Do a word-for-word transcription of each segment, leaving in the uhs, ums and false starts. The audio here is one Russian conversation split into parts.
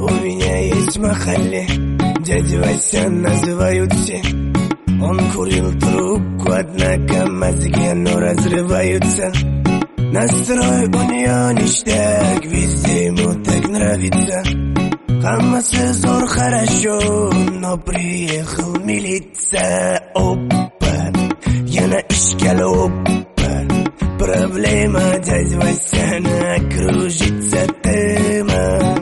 У меня есть в махалле дядя Вася, называют все. Он курил трубку, однако мозги, но разрываются. Настрой у нее ништяк, везде ему так нравится. Хамасы зор хорошо, но приехал милиция. Опа, яна ишкал, опа. Проблема дядя Васяна, кружится тема.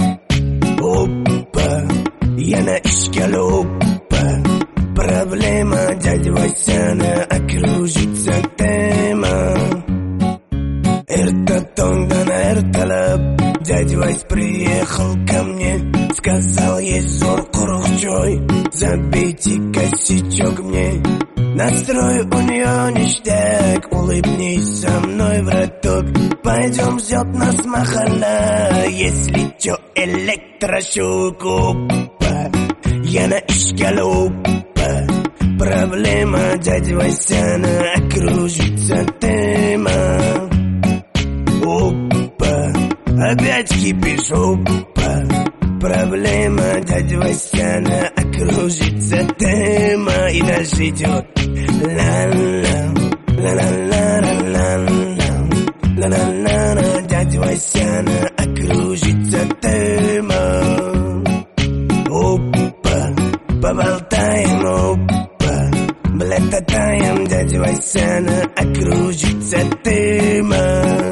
Опа, яна ишкал, опа. Проблема дядя Васяна, окружится тема. Эртатонгдан эрталап, дядя Вась приехал ко мне. Сказал, есть зор курухчой, забейте косячок мне. Настрой у нее ништяк, улыбнись со мной, браток. Пойдем, ждет нас махалла, если чё, электрошок. Опа, яна ишкал, опа. Проблема дяди Васяна, окружится тема. Опа, опять кипиш, опа. Проблема дяди Васяна, окружится тема. И дальше идет ла-ла, ла-ла-ла-ла-ла-ла, ла-ла-ла-ла. Дядя Васяна, окружится тема. Опа, поболтаем, опа. Блататаем, дядя Васяна, окружится тема.